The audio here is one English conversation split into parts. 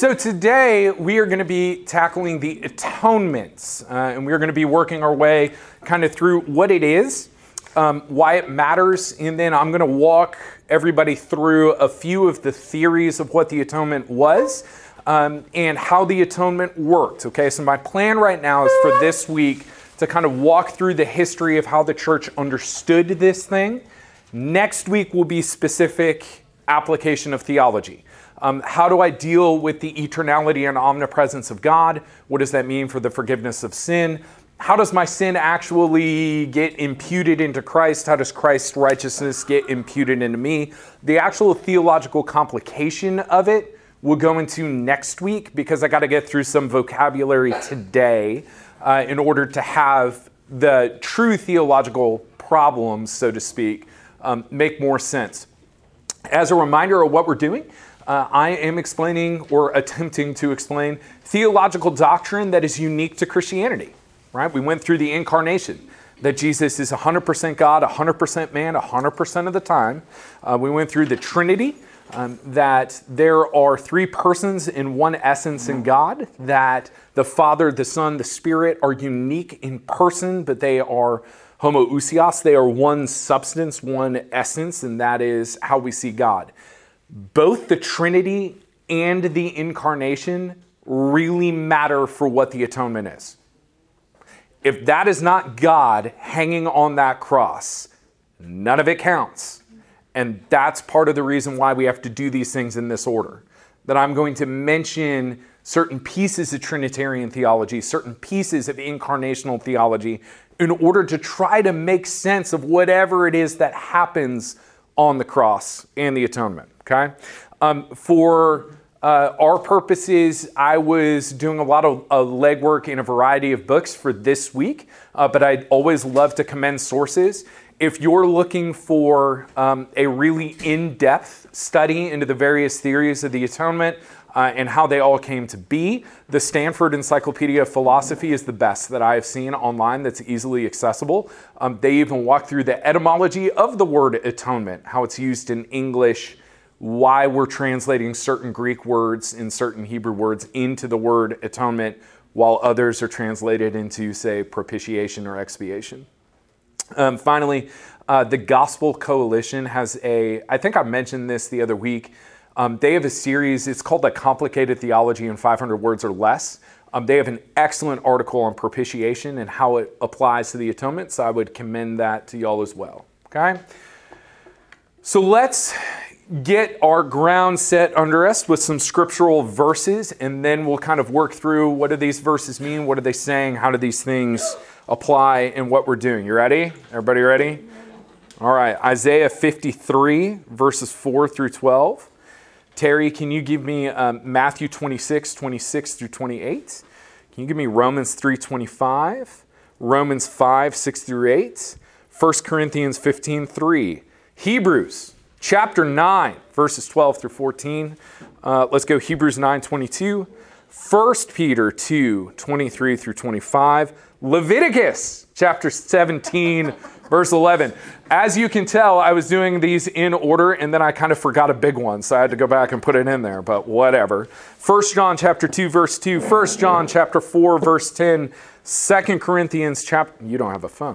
So today we are going to be tackling the atonements, and we're going to be working our way kind of through what it is, why it matters, and then I'm going to walk everybody through a few of the theories of what the atonement was and how the atonement worked. Okay, so my plan right now is for this week to kind of walk through the history of how the church understood this thing. Next week will be specific application of theology. How do I deal with the eternality and omnipresence of God? What does that mean for the forgiveness of sin? How does my sin actually get imputed into Christ? How does Christ's righteousness get imputed into me? The actual theological complication of it we'll go into next week because I got to get through some vocabulary today in order to have the true theological problems, so to speak, make more sense. As a reminder of what we're doing, I am explaining or attempting to explain theological doctrine that is unique to Christianity, right? We went through the incarnation, that Jesus is 100% God, 100% man, 100% of the time. We went through the Trinity, that there are three persons in one essence in God, that the Father, the Son, the Spirit are unique in person, but they are homoousios. They are one substance, one essence, and that is how we see God. Both the Trinity and the incarnation really matter for what the atonement is. If that is not God hanging on that cross, none of it counts. And that's part of the reason why we have to do these things in this order. That I'm going to mention certain pieces of Trinitarian theology, certain pieces of incarnational theology, in order to try to make sense of whatever it is that happens on the cross and the atonement. Okay? For our purposes, I was doing a lot of legwork in a variety of books for this week, but I'd always love to commend sources. If you're looking for a really in-depth study into the various theories of the atonement and how they all came to be, the Stanford Encyclopedia of Philosophy is the best that I have seen online that's easily accessible. They even walk through the etymology of the word atonement, how it's used in English, why we're translating certain Greek words and certain Hebrew words into the word atonement, while others are translated into, say, propitiation or expiation. Finally, the Gospel Coalition has I think I mentioned this the other week, they have a series, it's called The Complicated Theology in 500 Words or Less. They have an excellent article on propitiation and how it applies to the atonement, so I would commend that to y'all as well. Okay? So let's get our ground set under us with some scriptural verses, and then we'll kind of work through what do these verses mean, what are they saying, how do these things apply in what we're doing. You ready? Everybody ready? All right, Isaiah 53, verses 4 through 12. Terry, can you give me Matthew 26 through 28? Can you give me Romans 3:25, Romans 5, 6 through 8, 1 Corinthians 15, 3, Hebrews chapter 9, verses 12 through 14. Let's go Hebrews 9:22, 1 Peter 2, 23 through 25, Leviticus chapter 17, verse 11. As you can tell, I was doing these in order, and then I kind of forgot a big one, so I had to go back and put it in there, but whatever. 1 John chapter 2, verse 2, 1 John chapter 4, verse 10, 2 Corinthians chapter... You don't have a phone.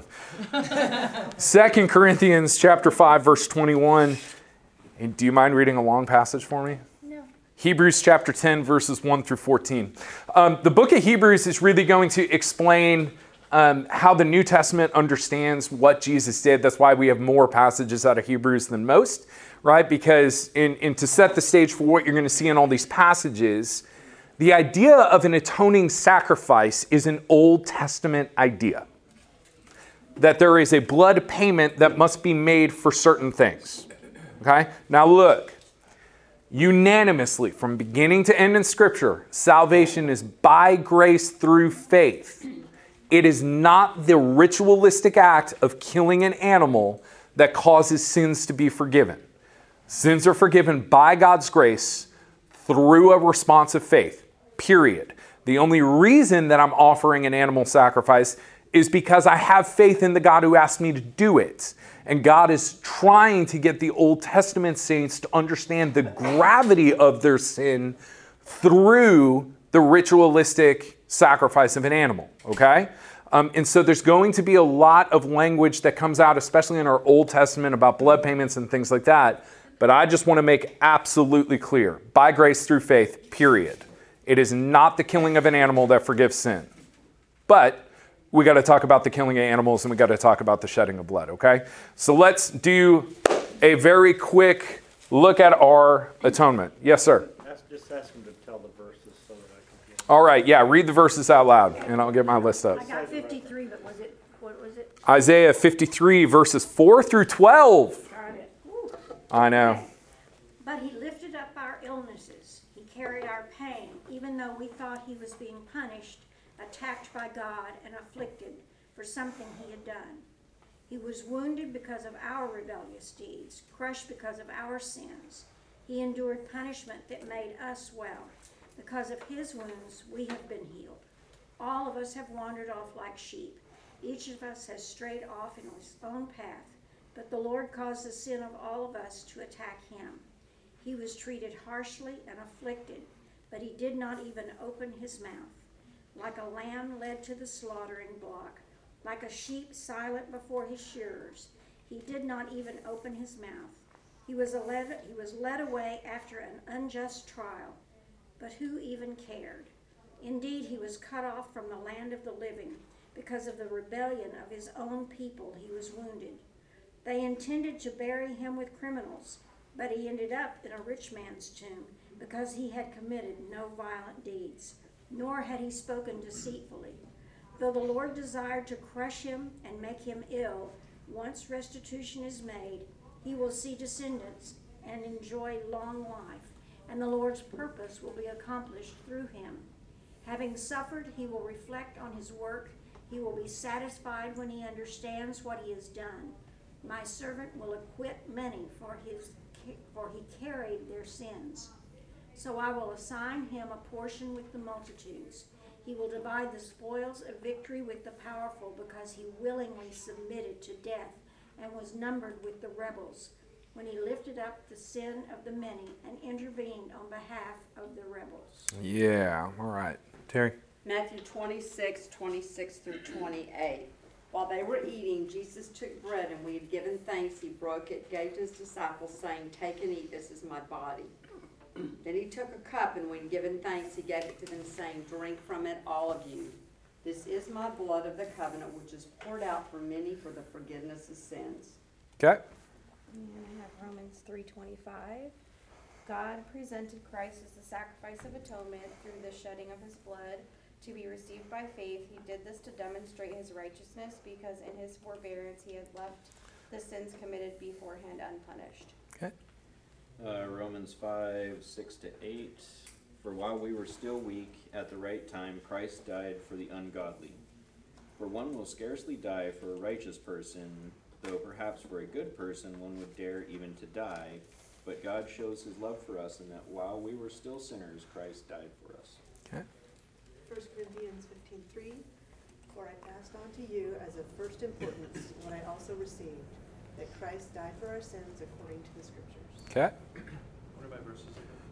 2 Corinthians chapter 5, verse 21. And do you mind reading a long passage for me? No. Hebrews chapter 10, verses 1 through 14. The book of Hebrews is really going to explain how the New Testament understands what Jesus did. That's why we have more passages out of Hebrews than most, right? Because to set the stage for what you're going to see in all these passages, the idea of an atoning sacrifice is an Old Testament idea. That there is a blood payment that must be made for certain things. Okay? Now look, unanimously from beginning to end in Scripture, salvation is by grace through faith. It is not the ritualistic act of killing an animal that causes sins to be forgiven. Sins are forgiven by God's grace through a response of faith, period. The only reason that I'm offering an animal sacrifice is because I have faith in the God who asked me to do it. And God is trying to get the Old Testament saints to understand the gravity of their sin through the ritualistic sacrifice of an animal, okay? And so there's going to be a lot of language that comes out, especially in our Old Testament, about blood payments and things like that. But I just want to make absolutely clear, by grace through faith, period. It is not the killing of an animal that forgives sin. But we got to talk about the killing of animals, and we got to talk about the shedding of blood, okay? So let's do a very quick look at our atonement. Yes, sir? Just ask him to tell the verses so that I can. All right, yeah, read the verses out loud, and I'll get my list up. I got 53, but what was it? Isaiah 53, verses 4 through 12. Got it. Ooh. I know. Okay. But he lifted up our illnesses. He carried our pain, even though we thought he was being punished, attacked by God, and afflicted for something he had done. He was wounded because of our rebellious deeds, crushed because of our sins. He endured punishment that made us well. Because of his wounds, we have been healed. All of us have wandered off like sheep. Each of us has strayed off in his own path. But the Lord caused the sin of all of us to attack him. He was treated harshly and afflicted, but he did not even open his mouth. Like a lamb led to the slaughtering block, like a sheep silent before his shearers, he did not even open his mouth. He was led away after an unjust trial, but who even cared? Indeed, he was cut off from the land of the living. Because of the rebellion of his own people, he was wounded. They intended to bury him with criminals, but he ended up in a rich man's tomb because he had committed no violent deeds, nor had he spoken deceitfully. Though the Lord desired to crush him and make him ill, once restitution is made, he will see descendants and enjoy long life, and the Lord's purpose will be accomplished through him. Having suffered, he will reflect on his work. He will be satisfied when he understands what he has done. My servant will acquit many, for he carried their sins. So I will assign him a portion with the multitudes. He will divide the spoils of victory with the powerful, because he willingly submitted to death and was numbered with the rebels, when he lifted up the sin of the many and intervened on behalf of the rebels. Yeah, all right. Terry? Matthew 26 through 28. While they were eating, Jesus took bread, and when he had given thanks, he broke it, gave to his disciples, saying, "Take and eat, this is my body." Then he took a cup, and when given thanks, he gave it to them, saying, "Drink from it, all of you. This is my blood of the covenant, which is poured out for many for the forgiveness of sins." Okay. And I have Romans 3:25. God presented Christ as the sacrifice of atonement through the shedding of his blood to be received by faith. He did this to demonstrate his righteousness, because in his forbearance he had left the sins committed beforehand unpunished. Okay. Romans 5:6-8. For while we were still weak, at the right time, Christ died for the ungodly. For one will scarcely die for a righteous person, though perhaps for a good person one would dare even to die. But God shows his love for us in that while we were still sinners, Christ died for us. Okay. 1 Corinthians 15:3. For I passed on to you as of first importance what I also received, that Christ died for our sins according to the Scriptures. Okay. What are my verses?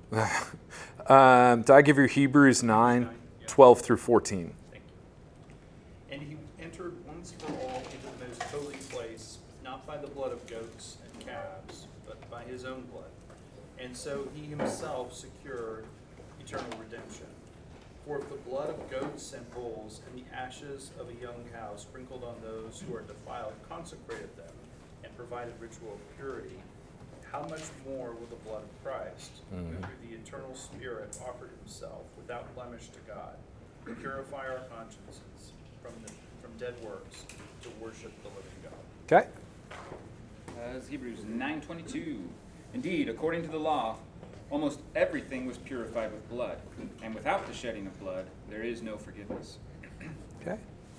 Did I give you Hebrews 9:12 through 14? Thank you. And he entered once for all into the most holy place, not by the blood of goats and calves, but by his own blood. And so he himself secured eternal redemption. For if the blood of goats and bulls and the ashes of a young cow sprinkled on those who are defiled consecrated them and provided ritual purity, how much more will the blood of Christ, who through the eternal Spirit offered himself without blemish to God, purify our consciences from dead works to worship the living God? Okay. As Hebrews 9:22. Indeed, according to the law, almost everything was purified with blood, and without the shedding of blood, there is no forgiveness. Okay.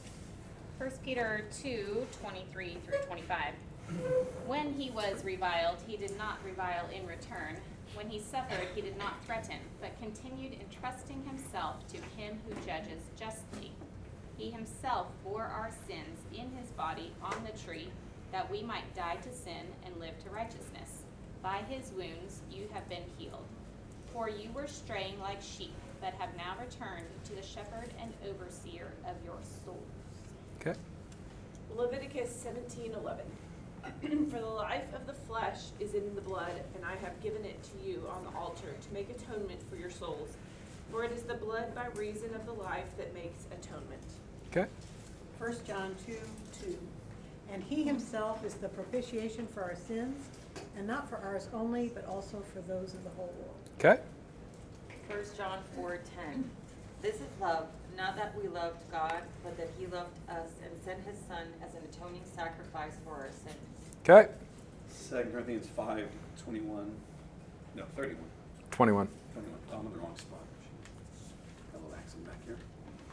1 Peter 2:23 through 25. When he was reviled, he did not revile in return. When he suffered, he did not threaten, but continued entrusting himself to him who judges justly. He himself bore our sins in his body on the tree, that we might die to sin and live to righteousness. By his wounds you have been healed. For you were straying like sheep, but have now returned to the shepherd and overseer of your souls. Okay. Leviticus 17:11. For the life of the flesh is in the blood, and I have given it to you on the altar to make atonement for your souls. For it is the blood by reason of the life that makes atonement. Okay. 1 John 2:2. And he himself is the propitiation for our sins, and not for ours only, but also for those of the whole world. Okay. 1 John 4:10. This is love, not that we loved God, but that he loved us and sent his Son as an atoning sacrifice for our sins. Okay. 2 Corinthians 5:21. No, 31. 21. 21. Oh, I'm in the wrong spot. Got a little accent back here.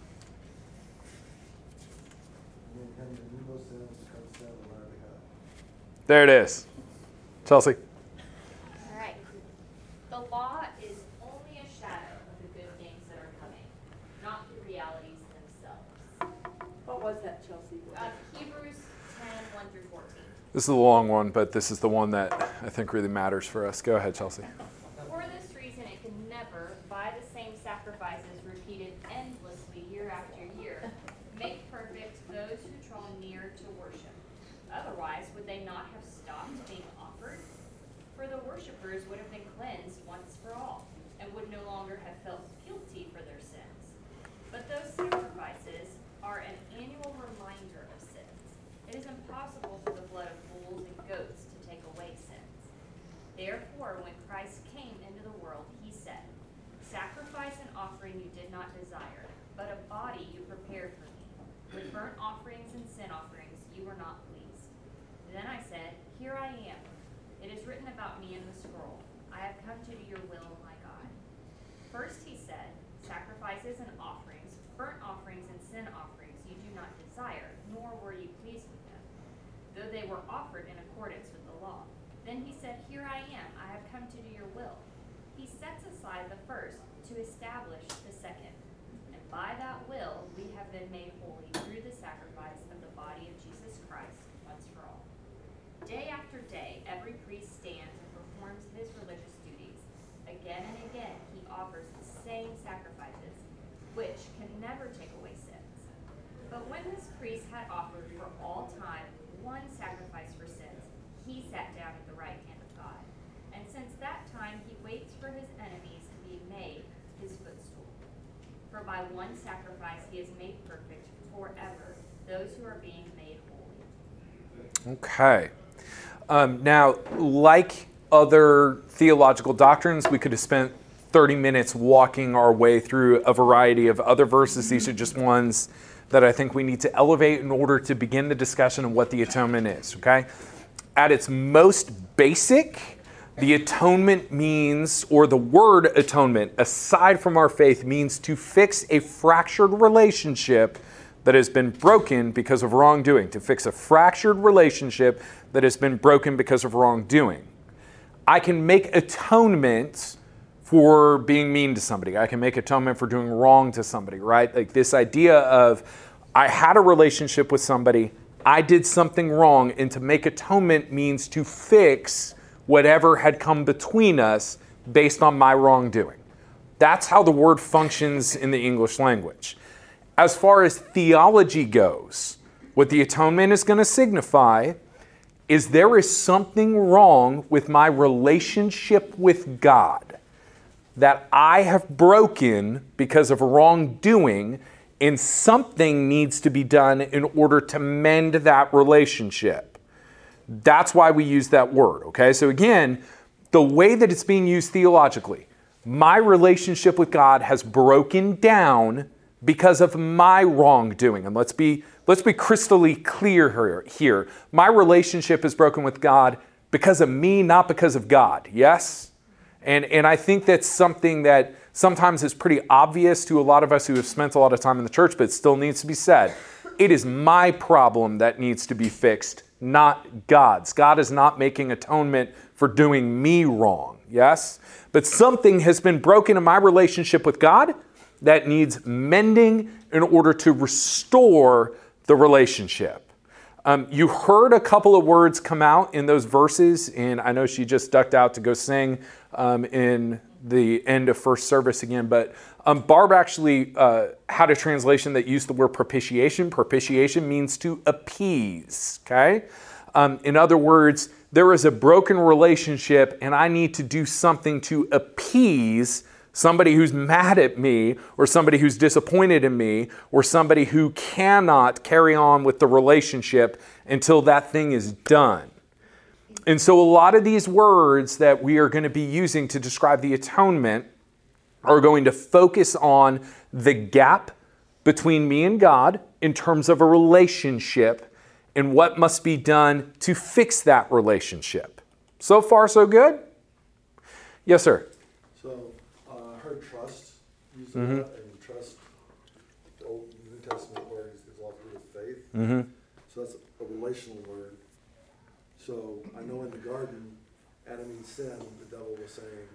There it is. Chelsea. All right. The law is only a shadow of the good things that are coming, not the realities themselves. What was that, Chelsea? Hebrews 10:1 through 14. This is a long one, but this is the one that I think really matters for us. Go ahead, Chelsea. For this reason, it can never, by the same sacrifices repeated endlessly year after year, make perfect those who draw near to worship. Otherwise, would they not have stopped being offered? For the worshippers would have been cleansed once for all, and would no longer have felt guilty for their sins. But those sacrifices are an annual reminder of sins. It is impossible for the blood of bulls and goats to take away sins. Therefore, when Christ came into the world, he said, Sacrifice and offering you did not desire, but a body you prepared for me. With burnt offerings and sin offerings you were not pleased. Then I said, Here I am. It is written about me in the scroll. I have come to do your will, my God. First he said, Sacrifices and offerings, burnt offerings and sin offerings you do not desire, nor were you pleased with them, though they were offered in accordance with the law. Then he said, Here I am. I have come to do your will. He sets aside the first to establish the second. And by that will we have been made holy through the sacrifice of the body of Jesus Christ once for all. Day after day, every priest stands and performs his religious duties. Again and again, he offers the same sacrifices, which can never take away sins. But when this priest had offered for all time one sacrifice for sins, he sat down at the right hand of God. And since that time, he waits for his enemies to be made his footstool. For by one sacrifice he has made perfect forever those who are being made holy. Okay. Now, like other theological doctrines, we could have spent 30 minutes walking our way through a variety of other verses. These are just ones that I think we need to elevate in order to begin the discussion of what the atonement is, okay? At its most basic, the atonement means, or the word atonement, aside from our faith, means to fix a fractured relationship that has been broken because of wrongdoing. To fix a fractured relationship that has been broken because of wrongdoing. I can make atonement for being mean to somebody. I can make atonement for doing wrong to somebody, right? Like this idea of, I had a relationship with somebody, I did something wrong, and to make atonement means to fix whatever had come between us based on my wrongdoing. That's how the word functions in the English language. As far as theology goes, what the atonement is going to signify is there is something wrong with my relationship with God that I have broken because of wrongdoing, and something needs to be done in order to mend that relationship. That's why we use that word, okay? So again, the way that it's being used theologically, my relationship with God has broken down because of my wrongdoing. And let's be crystally clear here. My relationship is broken with God because of me, not because of God. Yes? And I think that's something that sometimes is pretty obvious to a lot of us who have spent a lot of time in the church, but it still needs to be said. It is my problem that needs to be fixed, not God's. God is not making atonement for doing me wrong. Yes? But something has been broken in my relationship with God that needs mending in order to restore the relationship. You heard a couple of words come out in those verses, and I know she just ducked out to go sing in the end of first service again, but Barb actually had a translation that used the word propitiation. Propitiation means to appease, okay? In other words, there is a broken relationship and I need to do something to appease somebody who's mad at me, or somebody who's disappointed in me, or somebody who cannot carry on with the relationship until that thing is done. And so a lot of these words that we are going to be using to describe the atonement are going to focus on the gap between me and God in terms of a relationship and what must be done to fix that relationship. So far, so good? Yes, sir. So I heard trust used a lot, and trust, the Old New Testament word is all to do with faith. So that's a relational word. So I know in the garden, Adam and Eve sinned, the devil was saying,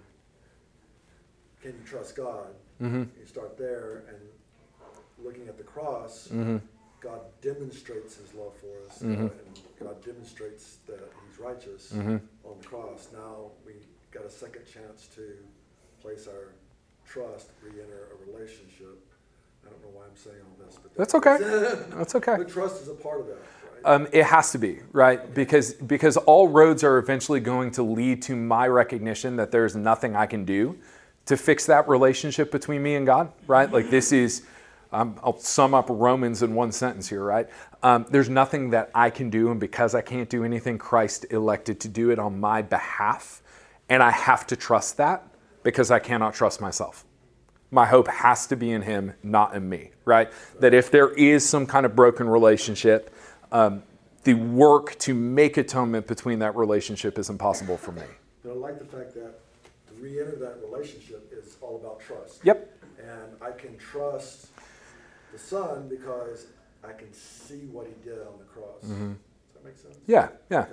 can you trust God? You start there, and looking at the cross, God demonstrates his love for us, and God demonstrates that he's righteous on the cross. Now we got a second chance to place our trust, re-enter a relationship. I don't know why I'm saying all this, but that's okay. That's okay. But trust is a part of that, right? It has to be, right? Because all roads are eventually going to lead to my recognition that there's nothing I can do to fix that relationship between me and God, right? Like this is, I'll sum up Romans in one sentence here, right? There's nothing that I can do, and because I can't do anything, Christ elected to do it on my behalf, and I have to trust that because I cannot trust myself. My hope has to be in him, not in me, right? That if there is some kind of broken relationship, the work to make atonement between that relationship is impossible for me. But I like the fact that to re-enter that relationship is all about trust. Yep. And I can trust the Son because I can see what he did on the cross. Does that make sense? Yeah.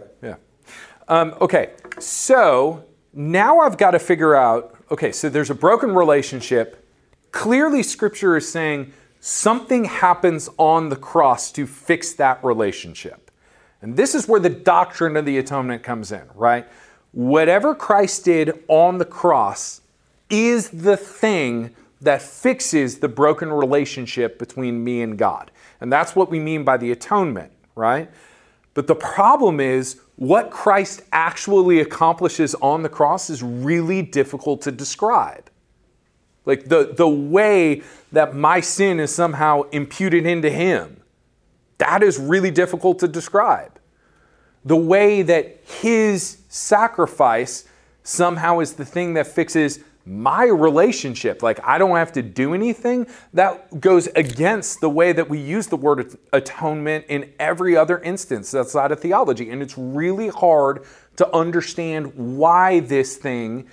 Okay, so now I've got to figure out, okay, so there's a broken relationship. Clearly, Scripture is saying something happens on the cross to fix that relationship. And this is where the doctrine of the atonement comes in, right? Whatever Christ did on the cross is the thing that fixes the broken relationship between me and God. And that's what we mean by the atonement, right? But the problem is what Christ actually accomplishes on the cross is really difficult to describe. Like the way that my sin is somehow imputed into him, that is really difficult to describe. The way that his sacrifice somehow is the thing that fixes my relationship, like I don't have to do anything, that goes against the way that we use the word atonement in every other instance outside of theology. And it's really hard to understand why this thing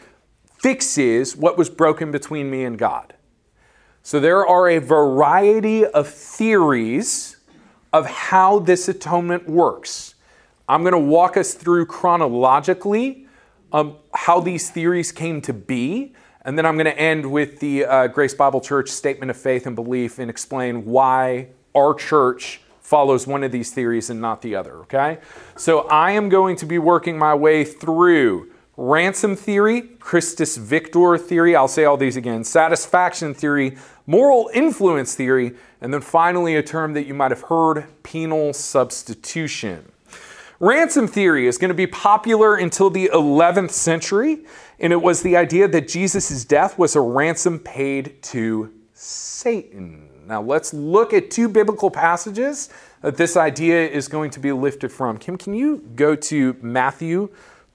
fixes what was broken between me and God. So there are a variety of theories of how this atonement works. I'm going to walk us through chronologically how these theories came to be, and then I'm going to end with the Grace Bible Church statement of faith and belief and explain why our church follows one of these theories and not the other, okay? So I am going to be working my way through ransom theory, Christus Victor theory, I'll say all these again, satisfaction theory, moral influence theory, and then finally a term that you might have heard, penal substitution. Ransom theory is going to be popular until the 11th century, and it was the idea that Jesus' death was a ransom paid to Satan. Now let's look at two biblical passages that this idea is going to be lifted from. Kim, can you go to Matthew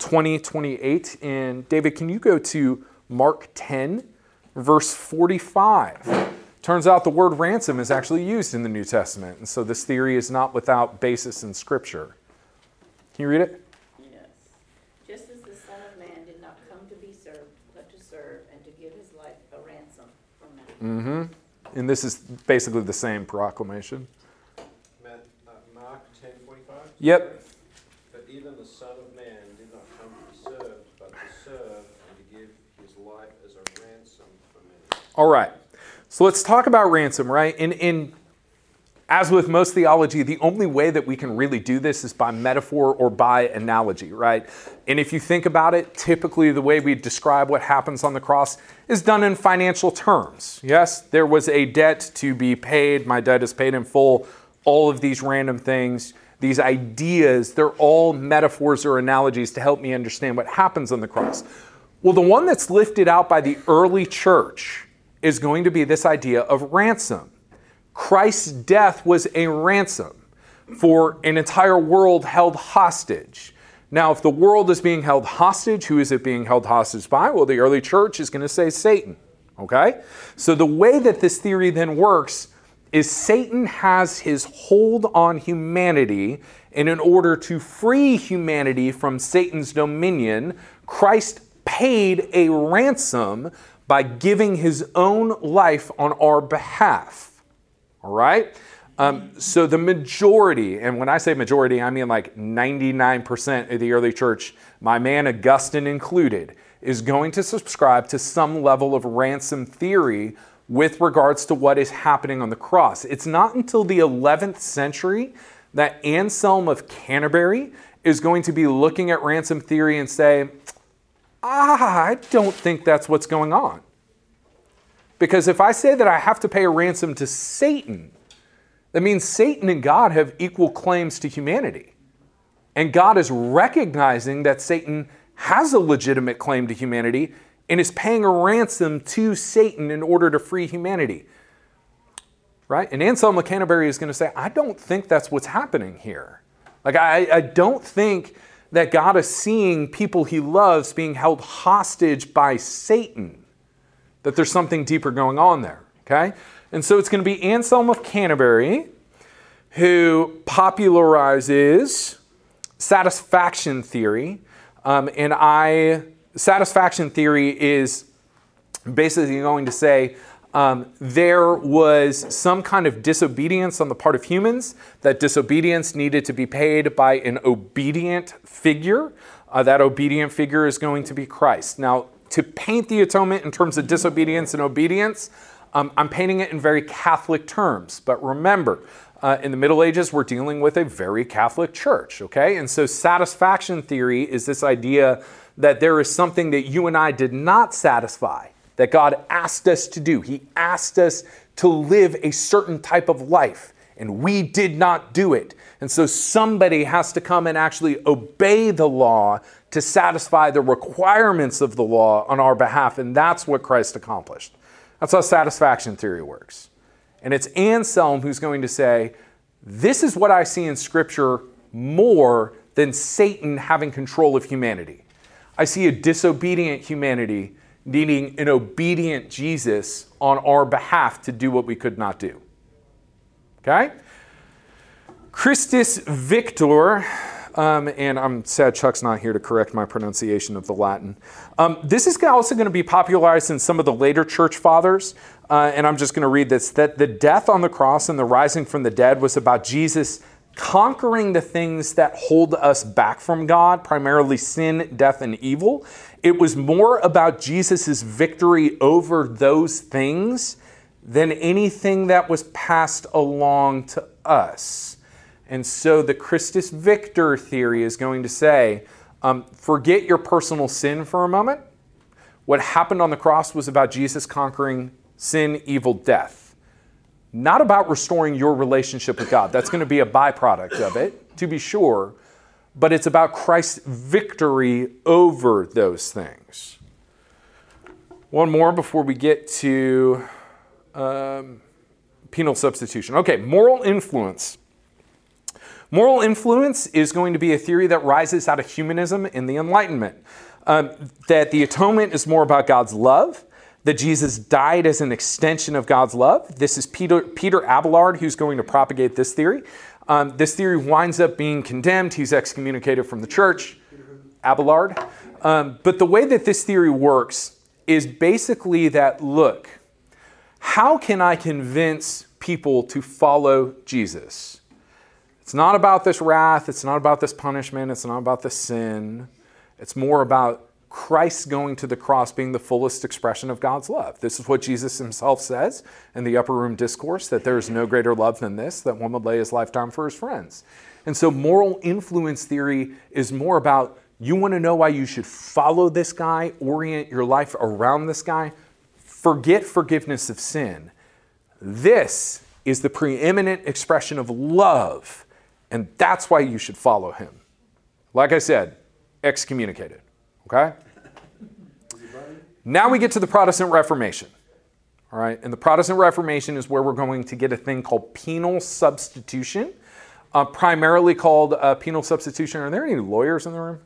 20:28, and David, can you go to Mark 10, verse 45? Turns out the word ransom is actually used in the New Testament, and so this theory is not without basis in Scripture. Can you read it? Yes. Just as the Son of Man did not come to be served, but to serve and to give his life a ransom for many. And this is basically the same proclamation. Mark 10:45? Yep. But even the Son of Man did not come to be served, but to serve and to give his life as a ransom for many. All right. So let's talk about ransom, right? And as with most theology, the only way that we can really do this is by metaphor or by analogy, right? And if you think about it, typically the way we describe what happens on the cross is done in financial terms. Yes, there was a debt to be paid. My debt is paid in full. All of these random things, these ideas, they're all metaphors or analogies to help me understand what happens on the cross. Well, the one that's lifted out by the early church is going to be this idea of ransom. Christ's death was a ransom for an entire world held hostage. Now, if the world is being held hostage, who is it being held hostage by? Well, the early church is going to say Satan, okay? So the way that this theory then works is Satan has his hold on humanity, and in order to free humanity from Satan's dominion, Christ paid a ransom by giving his own life on our behalf. All right? So the majority, and when I say majority, I mean like 99% of the early church, my man Augustine included, is going to subscribe to some level of ransom theory with regards to what is happening on the cross. It's not until the 11th century that Anselm of Canterbury is going to be looking at ransom theory and say, I don't think that's what's going on. Because if I say that I have to pay a ransom to Satan, that means Satan and God have equal claims to humanity. And God is recognizing that Satan has a legitimate claim to humanity and is paying a ransom to Satan in order to free humanity. Right? And Anselm of Canterbury is going to say, I don't think that's what's happening here. Like, I don't think that God is seeing people he loves being held hostage by Satan. That there's something deeper going on there, okay? And so it's going to be Anselm of Canterbury who popularizes satisfaction theory. Satisfaction theory is basically going to say there was some kind of disobedience on the part of humans. That disobedience needed to be paid by an obedient figure. That obedient figure is going to be Christ. Now, to paint the atonement in terms of disobedience and obedience, I'm painting it in very Catholic terms. But remember, in the Middle Ages, we're dealing with a very Catholic church, okay? And so satisfaction theory is this idea that there is something that you and I did not satisfy, that God asked us to do. He asked us to live a certain type of life, and we did not do it. And so somebody has to come and actually obey the law to satisfy the requirements of the law on our behalf, and that's what Christ accomplished. That's how satisfaction theory works. And it's Anselm who's going to say, this is what I see in Scripture more than Satan having control of humanity. I see a disobedient humanity needing an obedient Jesus on our behalf to do what we could not do. Okay? Christus Victor, and I'm sad Chuck's not here to correct my pronunciation of the Latin. This is also going to be popularized in some of the later church fathers, and I'm just going to read this, that the death on the cross and the rising from the dead was about Jesus conquering the things that hold us back from God, primarily sin, death, and evil. It was more about Jesus' victory over those things than anything that was passed along to us. And so the Christus Victor theory is going to say, forget your personal sin for a moment. What happened on the cross was about Jesus conquering sin, evil, death. Not about restoring your relationship with God. That's going to be a byproduct of it, to be sure. But it's about Christ's victory over those things. One more before we get to penal substitution. Okay, moral influence. Moral influence is going to be a theory that rises out of humanism in the Enlightenment. That the atonement is more about God's love, that Jesus died as an extension of God's love. This is Peter Abelard who's going to propagate this theory. This theory winds up being condemned. He's excommunicated from the church. Abelard. But the way that this theory works is basically that, look, how can I convince people to follow Jesus? It's not about this wrath. It's not about this punishment. It's not about this sin. It's more about Christ going to the cross being the fullest expression of God's love. This is what Jesus himself says in the Upper Room Discourse, that there is no greater love than this, that one would lay his life down for his friends. And so moral influence theory is more about, you want to know why you should follow this guy, orient your life around this guy? Forget forgiveness of sin. This is the preeminent expression of love, and that's why you should follow him. Like I said, excommunicated. Okay? Now we get to the Protestant Reformation. All right? And the Protestant Reformation is where we're going to get a thing called penal substitution, primarily called penal substitution. Are there any lawyers in the room?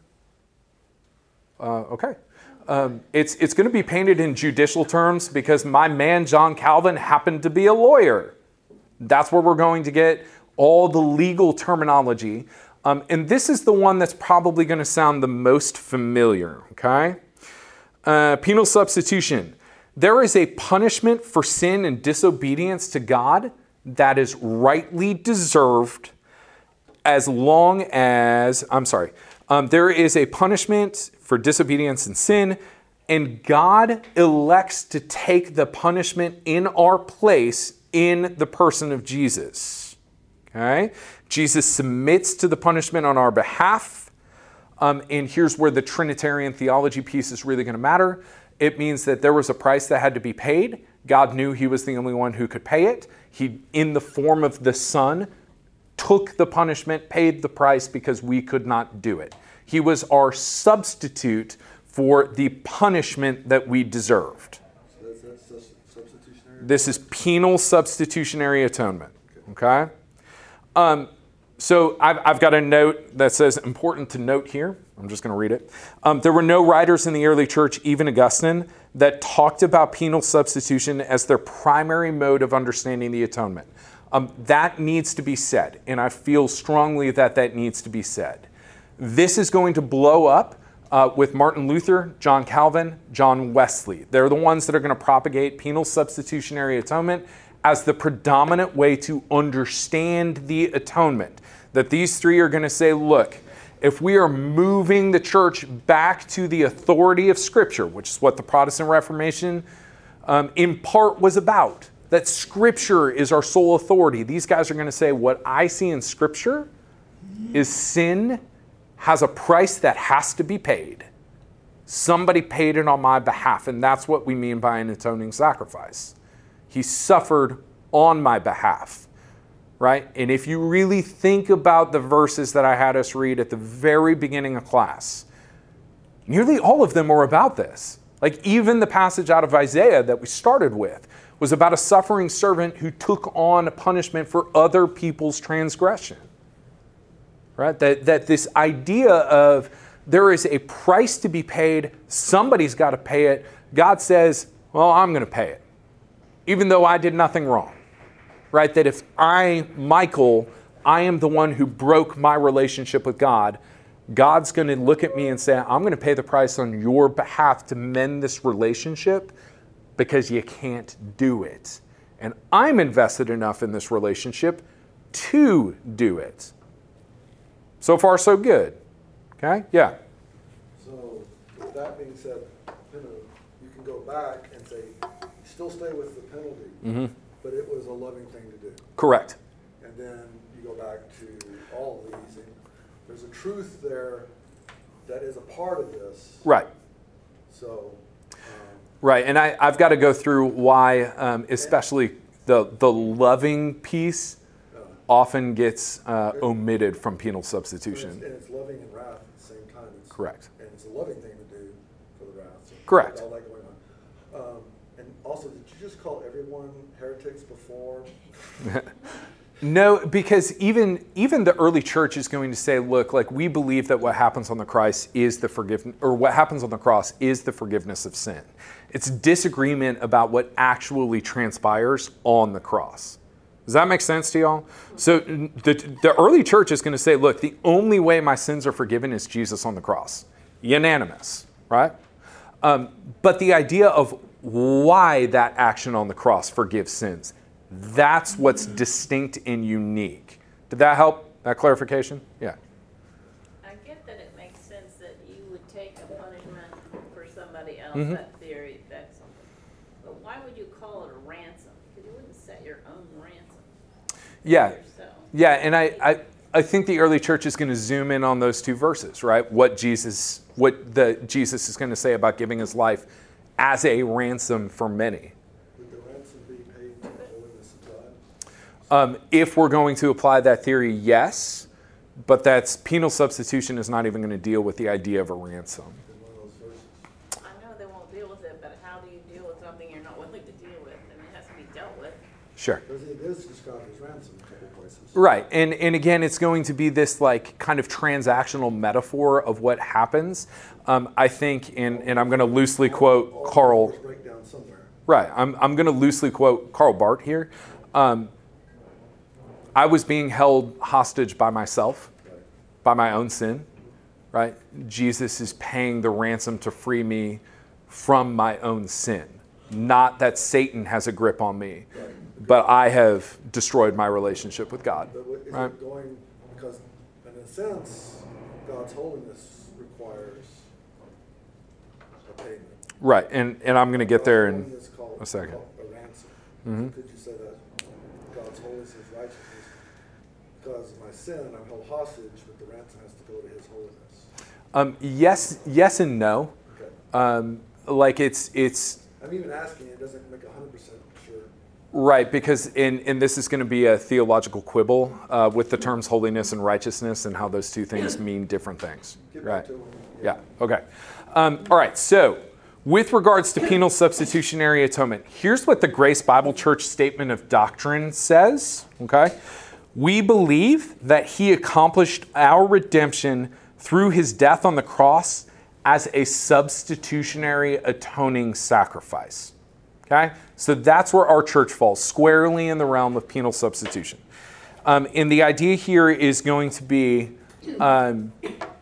Okay. It's going to be painted in judicial terms because my man John Calvin happened to be a lawyer. That's where we're going to get all the legal terminology. And this is the one that's probably going to sound the most familiar, okay? Penal substitution. There is a punishment for sin and disobedience to God that is rightly deserved as long as, there is a punishment for disobedience and sin, and God elects to take the punishment in our place in the person of Jesus. Okay? Jesus submits to the punishment on our behalf. And here's where the Trinitarian theology piece is really going to matter. It means that there was a price that had to be paid. God knew he was the only one who could pay it. He, in the form of the Son, took the punishment, paid the price because we could not do it. He was our substitute for the punishment that we deserved. So that's substitutionary? This is penal substitutionary atonement. Okay? So I've got a note that says, important to note here. I'm just going to read it. There were no writers in the early church, even Augustine, that talked about penal substitution as their primary mode of understanding the atonement. That needs to be said, and I feel strongly that that needs to be said. This is going to blow up with Martin Luther, John Calvin, John Wesley. They're the ones that are going to propagate penal substitutionary atonement as the predominant way to understand the atonement. That these three are going to say, look, if we are moving the church back to the authority of Scripture, which is what the Protestant Reformation in part was about, that Scripture is our sole authority. These guys are going to say, what I see in Scripture is sin has a price that has to be paid. Somebody paid it on my behalf, and that's what we mean by an atoning sacrifice. He suffered on my behalf, right? And if you really think about the verses that I had us read at the very beginning of class, nearly all of them are about this. Like even the passage out of Isaiah that we started with was about a suffering servant who took on punishment for other people's transgression. Right? That this idea of there is a price to be paid, somebody's got to pay it. God says, well, I'm going to pay it, even though I did nothing wrong. Right? That if I, Michael, I am the one who broke my relationship with God, God's going to look at me and say, I'm going to pay the price on your behalf to mend this relationship because you can't do it. And I'm invested enough in this relationship to do it. So far, so good. Okay? Yeah. So, with that being said, you can go back and say, you still stay with the penalty, but it was a loving thing to do. Correct. And then you go back to all of these, and there's a truth there that is a part of this. Right. So. Right, and I've got to go through why, especially the loving piece often gets omitted from penal substitution. And it's loving and wrath at the same time. Correct. And it's a loving thing to do for the wrath. So correct. All that going on. And also, did you just call everyone heretics before? No, because even the early church is going to say, look, like we believe that what happens on the cross is the forgiveness, or what happens on the cross is the forgiveness of sin. It's disagreement about what actually transpires on the cross. Does that make sense to y'all? So the early church is going to say, look, the only way my sins are forgiven is Jesus on the cross. Unanimous, right? But the idea of why that action on the cross forgives sins, that's what's distinct and unique. Did that help? That clarification? Yeah. I get that it makes sense that you would take a punishment else that theory, that's something. But why would you call it a ransom? Because you wouldn't set your own ransom Yeah. yourself. Yeah, and I think the early church is going to zoom in on those two verses, right? What Jesus is going to say about giving his life as a ransom for many. Would the ransom be paid for the holiness of God? If we're going to apply that theory, yes, but that's penal substitution is not even going to deal with the idea of a ransom. In one of those verses. I know they won't deal with it, but how do you deal with something you're not willing to deal with? I mean, it has to be dealt with. Sure. Because it is described as ransom in a couple places. Right, and again, it's going to be this like kind of transactional metaphor of what happens. I think, and I'm going to loosely quote Karl. Break down somewhere. Right, I'm going to loosely quote Karl Barth here. I was being held hostage by myself, by my own sin, right? Jesus is paying the ransom to free me from my own sin. Not that Satan has a grip on me, but I have destroyed my relationship with God. But is Right? it going, because in a sense, God's holiness requires a payment. Right, and I'm going to get there in Holiness called a second. A ransom. Mhm. Could you say that God's holiness is righteousness? Because of my sin, I'm held hostage, but the ransom has to go to his holiness. Yes and no. Okay. Like it's I'm even asking, it doesn't make 100% sure. right, because and this is going to be a theological quibble with the terms holiness and righteousness and how those two things mean different things. Get Right. back to it. Yeah. Okay. All right. So, with regards to penal substitutionary atonement, here's what the Grace Bible Church Statement of Doctrine says. Okay. We believe that he accomplished our redemption through his death on the cross as a substitutionary atoning sacrifice. Okay? So that's where our church falls, squarely in the realm of penal substitution. And the idea here is going to be, and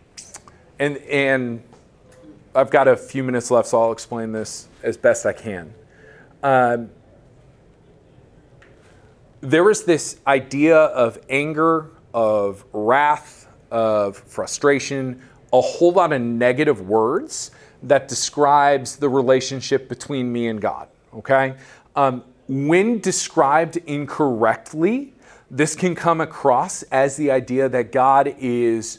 I've got a few minutes left, so I'll explain this as best I can. There is this idea of anger, of wrath, of frustration, a whole lot of negative words that describes the relationship between me and God, okay? When described incorrectly, this can come across as the idea that God is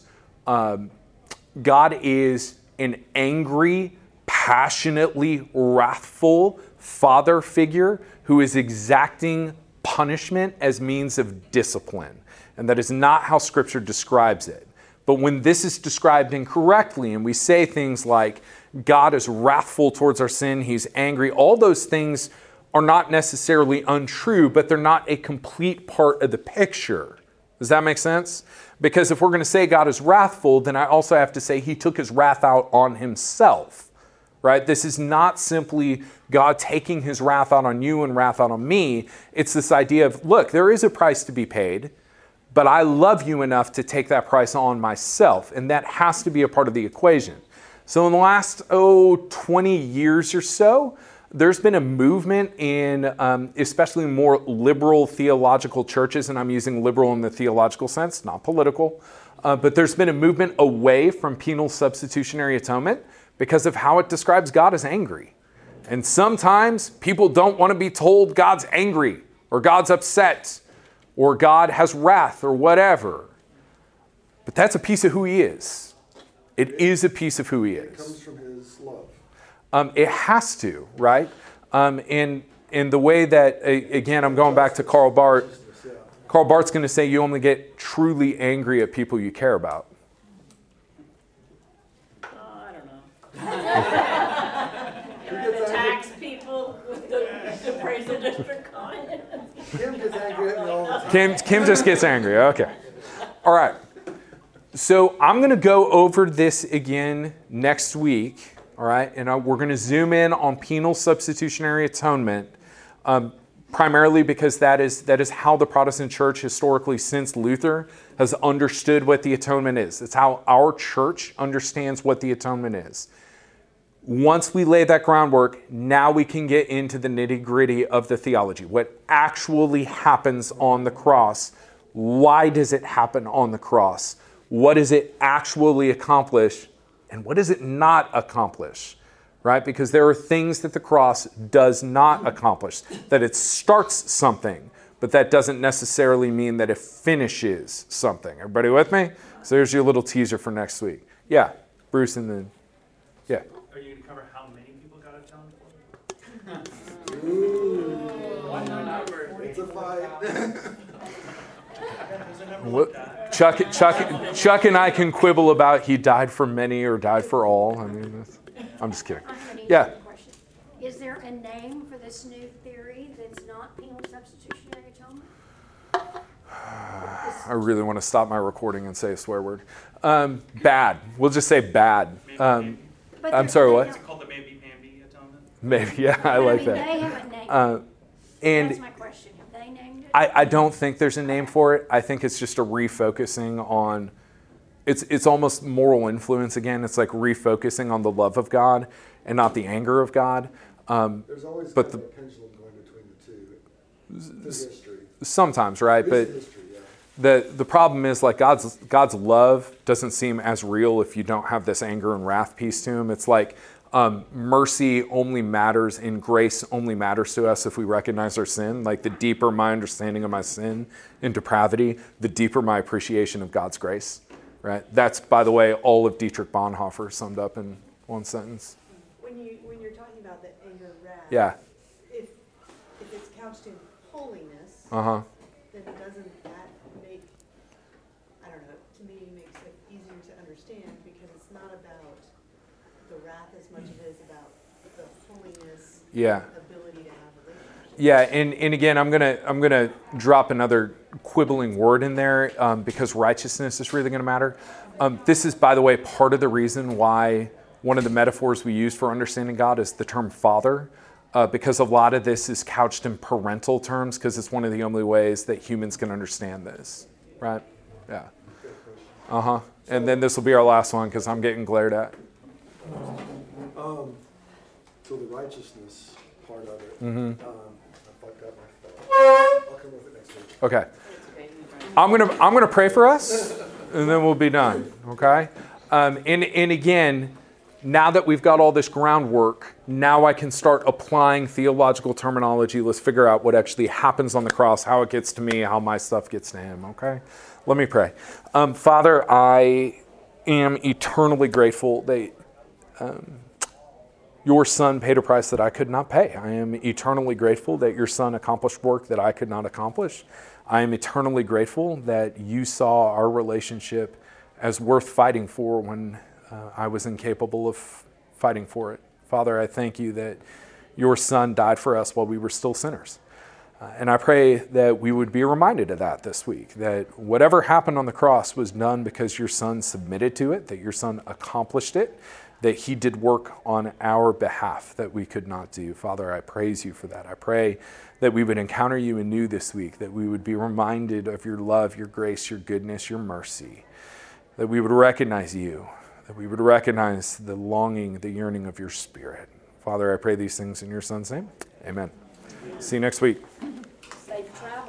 an angry, passionately wrathful father figure who is exacting punishment as means of discipline. And that is not how Scripture describes it. But when this is described incorrectly and we say things like God is wrathful towards our sin, he's angry, all those things are not necessarily untrue, but they're not a complete part of the picture. Does that make sense? Because if we're going to say God is wrathful, then I also have to say he took his wrath out on himself. Right? This is not simply God taking his wrath out on you and wrath out on me. It's this idea of, look, there is a price to be paid, but I love you enough to take that price on myself. And that has to be a part of the equation. So in the last, 20 years or so, there's been a movement in especially more liberal theological churches, and I'm using liberal in the theological sense, not political, but there's been a movement away from penal substitutionary atonement because of how it describes God as angry. And sometimes people don't want to be told God's angry or God's upset or God has wrath or whatever. But that's a piece of who he is. It is a piece of who he It comes is. from his love. It has to, right? In the way that, again, I'm going back to Karl Barth. Yeah. Karl Barth's going to say you only get truly angry at people you care about. I don't know. The tax people, the praise the district on it. Kim gets angry at me all the time. Kim just gets angry. Okay. All right. So I'm going to go over this again next week. All right. And we're going to zoom in on penal substitutionary atonement, primarily because that is how the Protestant church historically since Luther has understood what the atonement is. It's how our church understands what the atonement is. Once we lay that groundwork, now we can get into the nitty-gritty of the theology. What actually happens on the cross? Why does it happen on the cross? What does it actually accomplish? And what does it not accomplish? right? Because there are things that the cross does not accomplish, that it starts something, but that doesn't necessarily mean that it finishes something. Everybody with me? So there's your little teaser for next week. Yeah, Bruce, and then, yeah. Are you going to cover how many people got atonement for? It's a fight. Chuck and I can quibble about he died for many or died for all. I mean, I'm just kidding. Yeah. Question. Is there a name for this new theory that's not penal substitutionary atonement? I really want to stop my recording and say a swear word. Bad. We'll just say bad. I'm sorry, what? Is it called the maybe-pamby atonement? Maybe, yeah, I like that. They haven't named it. That's my question. Have they named it? I don't think there's a name for it. I think it's just a refocusing on, it's almost moral influence again. It's like refocusing on the love of God and not the anger of God. There's always kind of a pendulum going between the two. Through history. Sometimes, right? But History, yeah. the problem is like God's love doesn't seem as real if you don't have this anger and wrath piece to him. It's like mercy only matters and grace only matters to us if we recognize our sin. Like the deeper my understanding of my sin and depravity, the deeper my appreciation of God's grace. Right? That's, by the way, all of Dietrich Bonhoeffer summed up in one sentence. When you're talking about the anger and wrath, Yeah. if it's couched in holiness, Uh-huh. then doesn't that make, I don't know, to me makes it easier to understand because it's not about the wrath as much as it is about the holiness, Yeah. ability to have relationships. Yeah, and again, I'm gonna drop another quibbling word in there because righteousness is really gonna matter. This is, by the way, part of the reason why one of the metaphors we use for understanding God is the term Father, because a lot of this is couched in parental terms because it's one of the only ways that humans can understand this, right? Yeah. Uh-huh. And then this will be our last one because I'm getting glared at. So the righteousness part of it, Mm-hmm. I fucked up my thought. I'll come with it next week. Okay. I'm gonna pray for us, and then we'll be done. Okay. And again, now that we've got all this groundwork, now I can start applying theological terminology. Let's figure out what actually happens on the cross, how it gets to me, how my stuff gets to him. Okay. Let me pray. Father, I am eternally grateful that your Son paid a price that I could not pay. I am eternally grateful that your Son accomplished work that I could not accomplish. I am eternally grateful that you saw our relationship as worth fighting for when I was incapable of fighting for it. Father, I thank you that your Son died for us while we were still sinners. And I pray that we would be reminded of that this week, that whatever happened on the cross was done because your Son submitted to it, that your Son accomplished it, that he did work on our behalf that we could not do. Father, I praise you for that. I pray that we would encounter you anew this week, that we would be reminded of your love, your grace, your goodness, your mercy, that we would recognize you, that we would recognize the longing, the yearning of your Spirit. Father, I pray these things in your Son's name. Amen. See you next week.